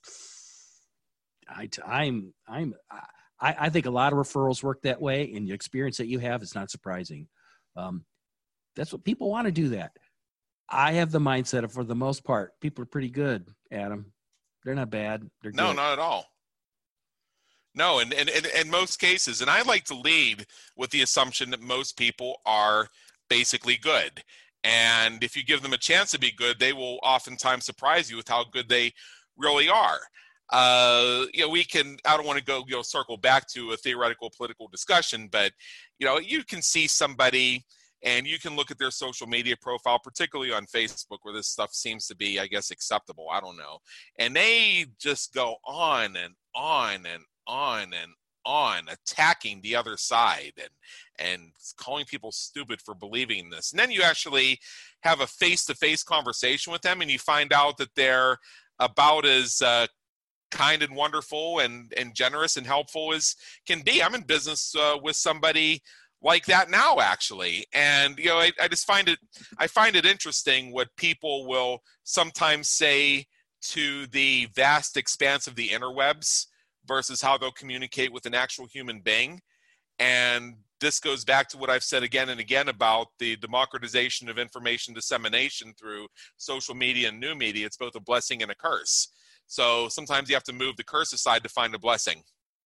I, I'm, I'm, I, I think a lot of referrals work that way, and the experience that you have is not surprising. Um, that's what people want to do. That I have the mindset of, for the most part, people are pretty good, Adam. They're not bad. They're No, good. not at all. No, and in and, and most cases, and I like to lead with the assumption that most people are basically good. And if you give them a chance to be good, they will oftentimes surprise you with how good they really are. Uh, you know, we can, I don't want to go, you know, circle back to a theoretical political discussion, but, you know, you can see somebody and you can look at their social media profile, particularly on Facebook, where this stuff seems to be, I guess, acceptable. I don't know. And they just go on and on and on and on, attacking the other side and and calling people stupid for believing this. And then you actually have a face-to-face conversation with them, and you find out that they're about as uh, kind and wonderful and, and generous and helpful as can be. I'm in business uh, with somebody like that now, actually. And, you know, I, I just find it, I find it interesting what people will sometimes say to the vast expanse of the interwebs versus how they'll communicate with an actual human being. And this goes back to what I've said again and again about the democratization of information dissemination through social media and new media. It's both a blessing and a curse. So sometimes you have to move the curse aside to find a blessing.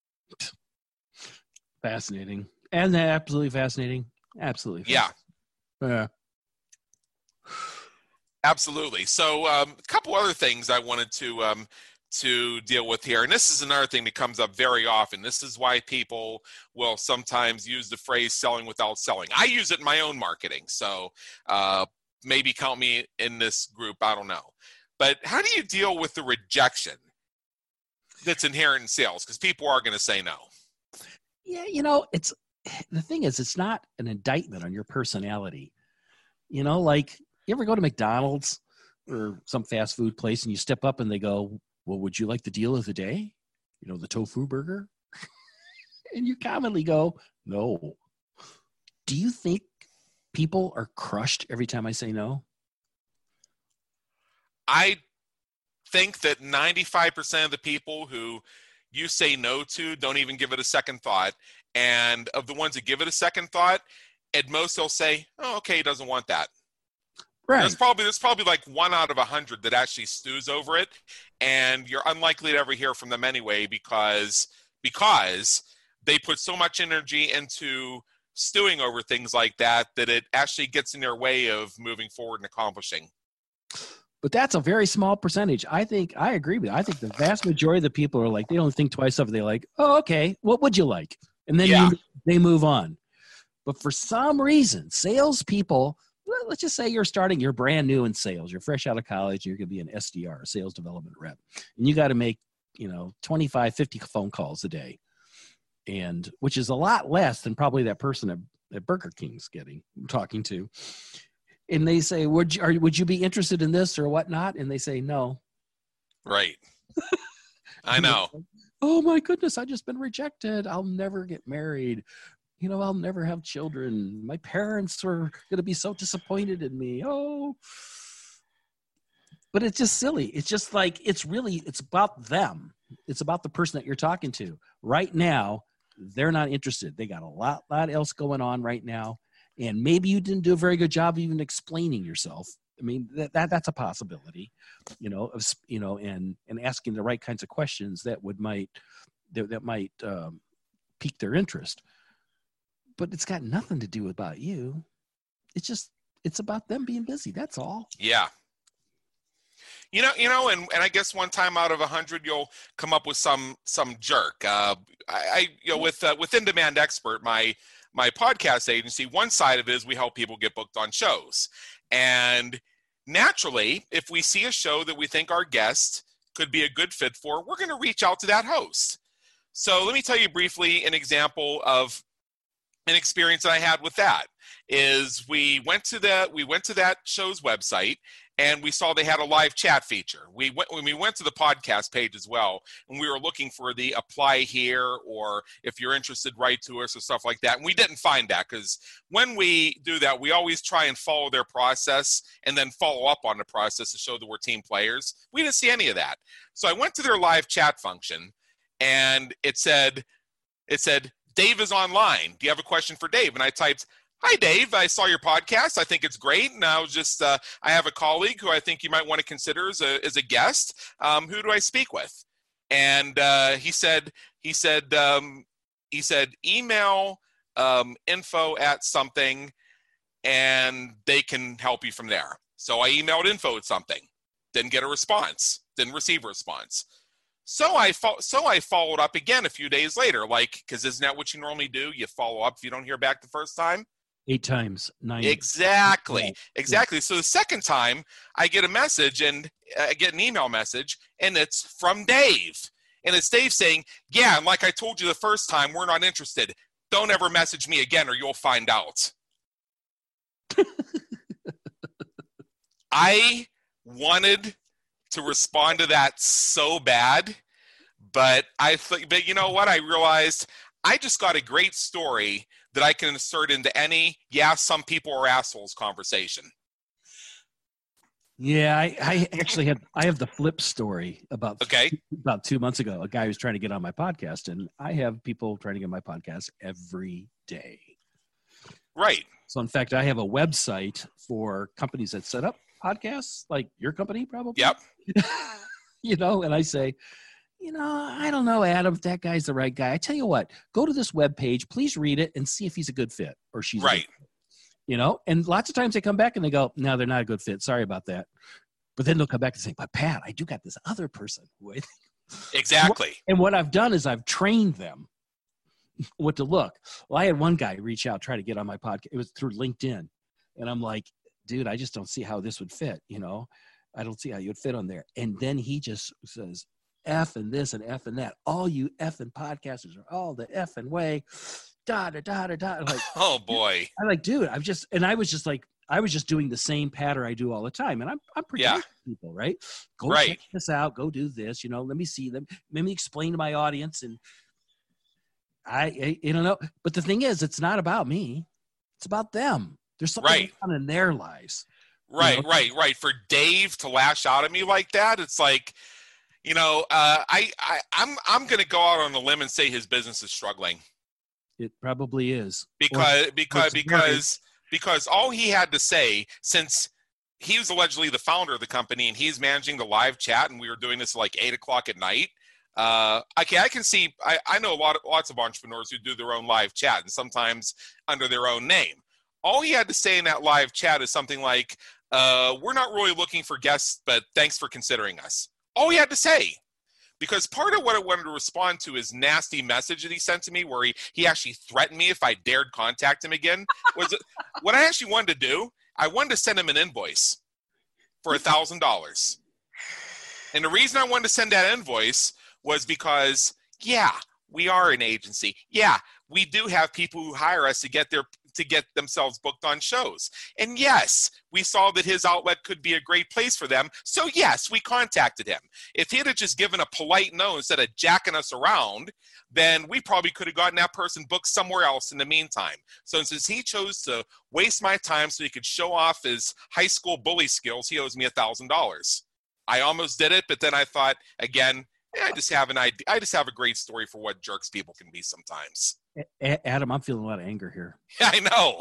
Fascinating. And absolutely fascinating. Absolutely. Yeah. Yeah. Absolutely. So um, a couple other things I wanted to um, to deal with here. And this is another thing that comes up very often. This is why people will sometimes use the phrase selling without selling. I use it in my own marketing. So uh, maybe count me in this group. I don't know. But how do you deal with the rejection that's inherent in sales? Because people are going to say no. Yeah, you know, it's the thing is, it's not an indictment on your personality. You know, like you ever go to McDonald's or some fast food place and you step up and they go, well, would you like the deal of the day? You know, the tofu burger? And you commonly go, no. Do you think people are crushed every time I say no? I think that ninety-five percent of the people who you say no to don't even give it a second thought. And of the ones that give it a second thought, at most they'll say, oh, okay, he doesn't want that. Right. There's probably there's probably like one out of a hundred that actually stews over it, and you're unlikely to ever hear from them anyway because because they put so much energy into stewing over things like that that it actually gets in their way of moving forward and accomplishing. But that's a very small percentage. I think I agree with you. I think the vast majority of the people are like, they don't think twice of it. They're like, oh, okay, what would you like? And then yeah. you, they move on. But for some reason, salespeople, let's just say you're starting, you're brand new in sales. You're fresh out of college. You're going to be an S D R, a sales development rep. And you got to make, you know, twenty-five, fifty phone calls a day. And which is a lot less than probably that person at, at Burger King's getting, talking to. And they say, would you, are, would you be interested in this or whatnot? And they say, no. Right. I know. Oh my goodness, I just been rejected. I'll never get married. You know, I'll never have children. My parents are going to be so disappointed in me. Oh, but it's just silly. It's just like, it's really, it's about them. It's about the person that you're talking to right now. They're not interested. They got a lot, lot else going on right now. And maybe you didn't do a very good job of even explaining yourself. I mean, that, that that's a possibility, you know, of, you know, and, and asking the right kinds of questions that would might, that, that might um, pique their interest. But it's got nothing to do about you. It's just, it's about them being busy. That's all. Yeah. You know, you know, and, and I guess one time out of a hundred, you'll come up with some, some jerk. Uh, I, I, you know, with, uh, with In Demand Expert, my, my podcast agency, one side of it is we help people get booked on shows. And naturally, if we see a show that we think our guest could be a good fit for, we're going to reach out to that host. So let me tell you briefly an example of an experience that I had with that. Is we went to the we went to that show's website and we saw they had a live chat feature. We went when we went to the podcast page as well, and we were looking for the apply here or if you're interested, write to us or stuff like that. And we didn't find that because when we do that, we always try and follow their process and then follow up on the process to show that we're team players. We didn't see any of that. So I went to their live chat function and it said it said Dave is online. Do you have a question for Dave? And I typed, hi, Dave. I saw your podcast. I think it's great. And I was just, uh, I have a colleague who I think you might want to consider as a, as a guest. Um, who do I speak with? And uh, he said, he said, um, he said, email um, info at something and they can help you from there. So I emailed info at something, didn't get a response, didn't receive a response. So I fo- so I followed up again a few days later, like, because isn't that what you normally do? You follow up if you don't hear back the first time? Eight times, nine. Exactly, yeah. exactly. Yeah. So the second time, I get a message, and I get an email message, and it's from Dave. And it's Dave saying, yeah, and like I told you the first time, we're not interested. Don't ever message me again or you'll find out. I wanted to respond to that so bad, but I th- but you know what? I realized I just got a great story that I can insert into any, yeah, some people are assholes conversation. Yeah, I, I actually have I have the flip story about okay. about two months ago. A guy was trying to get on my podcast, and I have people trying to get on my podcast every day. Right. So, in fact, I have a website for companies that set up podcasts, like your company, probably. Yep. You know, and I say, you know, I don't know, Adam, if that guy's the right guy. I tell you what, go to this web page, please read it and see if he's a good fit or she's right. A good fit. You know, and lots of times they come back and they go, no, they're not a good fit. Sorry about that. But then they'll come back and say, but Pat, I do got this other person. Exactly. And what I've done is I've trained them what to look. Well, I had one guy reach out, try to get on my podcast. It was through LinkedIn. And I'm like, dude, I just don't see how this would fit. You know, I don't see how you would fit on there. And then he just says, F and this and F and that. All you effing podcasters are all the effing way. Da, da, da, da, da. Like, oh, boy. I'm like, dude, I'm just, and I was just like, I was just doing the same pattern I do all the time. And I'm, I'm pretty Yeah. nice to people, right? Go Right. check this out. Go do this. You know, let me see them. Let me explain to my audience. And I, I you don't know. But the thing is, it's not about me. It's about them. There's something Right. going on in their lives. Right, You know? right, right. For Dave to lash out at me like that, it's like, you know, uh, I, I, I'm, I'm going to go out on a limb and say his business is struggling It probably is. because, Or- because, it's very- because, because all he had to say, since he was allegedly the founder of the company and he's managing the live chat, and we were doing this at like eight o'clock at night. Uh, okay, I can see. I, I know a lot of lots of entrepreneurs who do their own live chat, and sometimes under their own name. All he had to say in that live chat is something like, uh, we're not really looking for guests, but thanks for considering us. All he had to say. Because part of what I wanted to respond to his nasty message that he sent to me, where he, he actually threatened me if I dared contact him again, was what I actually wanted to do. I wanted to send him an invoice for a thousand dollars. And the reason I wanted to send that invoice was because, yeah, we are an agency. Yeah, we do have people who hire us to get their to get themselves booked on shows. And yes, we saw that his outlet could be a great place for them. So yes, we contacted him. If he had just given a polite no instead of jacking us around, then we probably could have gotten that person booked somewhere else in the meantime. So since he chose to waste my time so he could show off his high school bully skills, he owes me a thousand dollars. I almost did it, but then I thought, again, yeah, I just have an idea. I just have a great story for what jerks people can be sometimes. A- Adam, I'm feeling a lot of anger here. Yeah, I know.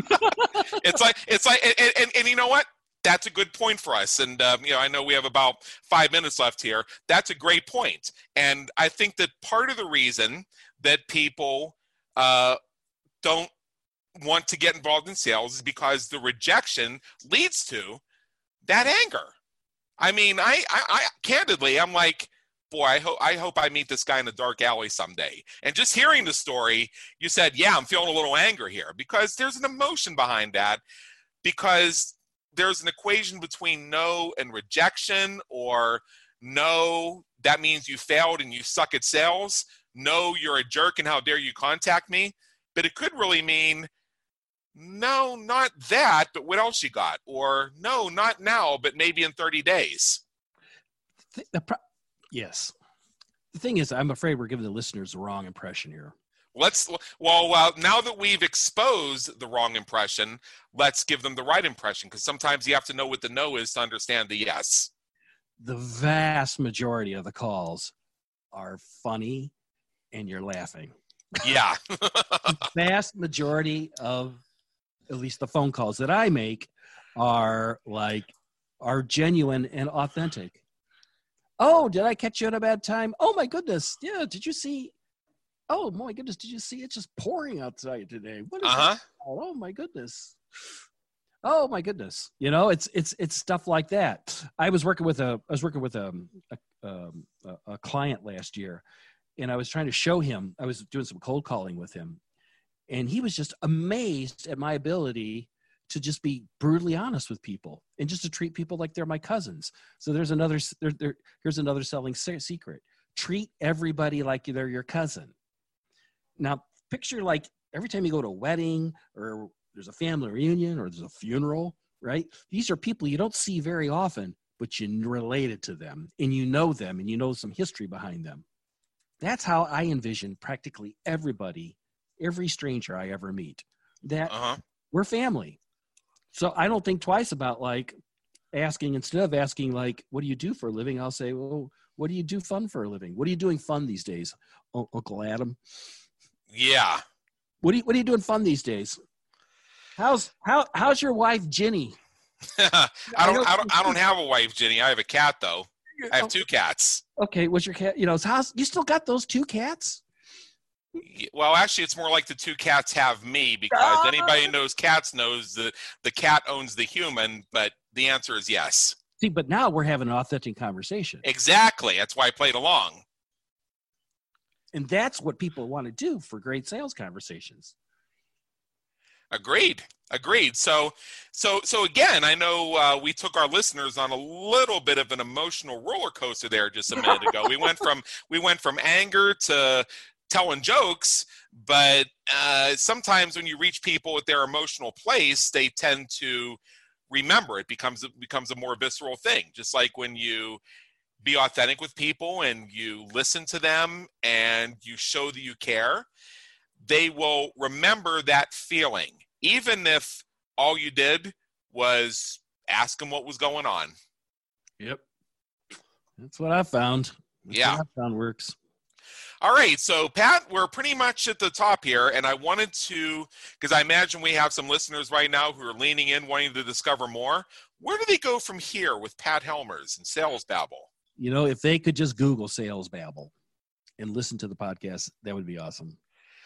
it's like it's like, and, and, and you know what? That's a good point for us. And um, you know, I know we have about five minutes left here. That's a great point. And I think that part of the reason that people uh, don't want to get involved in sales is because the rejection leads to that anger. I mean, I, I, I candidly, I'm like, boy, I hope I hope I meet this guy in a dark alley someday. And just hearing the story, you said, yeah, I'm feeling a little anger here because there's an emotion behind that, because there's an equation between no and rejection, or no, that means you failed and you suck at sales. No, you're a jerk and how dare you contact me. But it could really mean, no, not that, but what else you got? Or no, not now, but maybe in thirty days. The, the pro- yes. The thing is, I'm afraid we're giving the listeners the wrong impression here. Let's, well, uh, now that we've exposed the wrong impression, let's give them the right impression, because sometimes you have to know what the no is to understand the yes. The vast majority of the calls are funny and you're laughing. Yeah. The vast majority of, at least the phone calls that I make, are like, are genuine and authentic. Oh, did I catch you at a bad time? Oh my goodness. Yeah. Did you see? Oh my goodness. Did you see? It's just pouring outside today. What is Uh-huh. that? Oh my goodness. Oh my goodness. You know, it's, it's, it's stuff like that. I was working with a, I was working with a, a, um, a, a client last year, and I was trying to show him, I was doing some cold calling with him, and he was just amazed at my ability to just be brutally honest with people and just to treat people like they're my cousins. So there's another, there, there, here's another selling secret. Treat everybody like they're your cousin. Now, picture like every time you go to a wedding, or there's a family reunion, or there's a funeral, right? These are people you don't see very often, but you related to them and you know them and you know some history behind them. That's how I envision practically everybody, every stranger I ever meet, that Uh-huh. we're family. So I don't think twice about like asking, instead of asking like, what do you do for a living? I'll say, well, what do you do fun for a living? What are you doing fun these days, U- Uncle Adam? Yeah. What are you, what are you doing fun these days? How's, how, how's your wife, Ginny? I don't, I don't, I don't have a wife, Jenny. I have a cat though. I have two cats. Okay. What's your cat? You know, how's, you still got those two cats? Well, actually, it's more like the two cats have me, because Ah. anybody who knows cats knows that the cat owns the human, but the answer is yes. See, but now we're having an authentic conversation. Exactly. That's why I played along. And that's what people want to do for great sales conversations. Agreed. Agreed. So, so, so again, I know uh, we took our listeners on a little bit of an emotional roller coaster there just a minute ago. We went from we went from anger to telling jokes, but uh, sometimes when you reach people at their emotional place, they tend to remember. It becomes it becomes a more visceral thing. Just like when you be authentic with people and you listen to them and you show that you care, they will remember that feeling, even if all you did was ask them what was going on. Yep. That's what I found. That's yeah. what I found works. All right. So, Pat, we're pretty much at the top here, and I wanted to, because I imagine we have some listeners right now who are leaning in, wanting to discover more. Where do they go from here with Pat Helmers and Sales Babble? You know, if they could just Google Sales Babble and listen to the podcast, that would be awesome.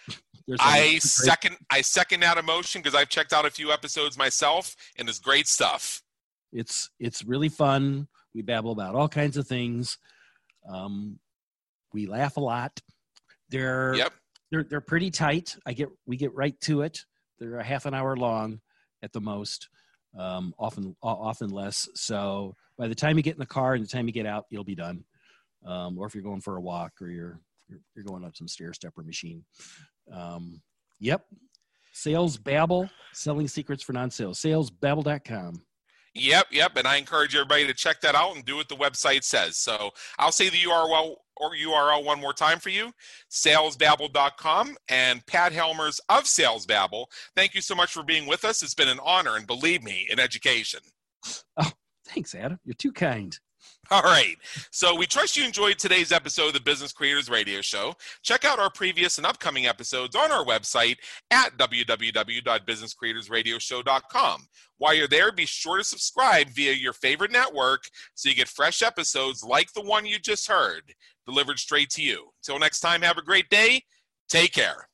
I second I second that emotion because I've checked out a few episodes myself, and it's great stuff. It's it's really fun. We babble about all kinds of things. Um, we laugh a lot. They're yep. they're they're pretty tight. I get we get right to it. They're a half an hour long at the most, um, often often less. So by the time you get in the car and the time you get out, you'll be done. Um, or if you're going for a walk or you're you're, you're going up some stair stepper machine. Um, yep. Sales Babble, selling secrets for non-sales. sales babble dot com. Yep, yep. And I encourage everybody to check that out and do what the website says. So I'll say the U R L or U R L one more time for you, sales babble dot com. And Pat Helmers of Sales Babble, thank you so much for being with us. It's been an honor, and believe me, in education. Oh, thanks, Adam. You're too kind. All right. So we trust you enjoyed today's episode of the Business Creators Radio Show. Check out our previous and upcoming episodes on our website at w w w dot business creators radio show dot com. While you're there, be sure to subscribe via your favorite network so you get fresh episodes like the one you just heard delivered straight to you. Until next time, have a great day. Take care.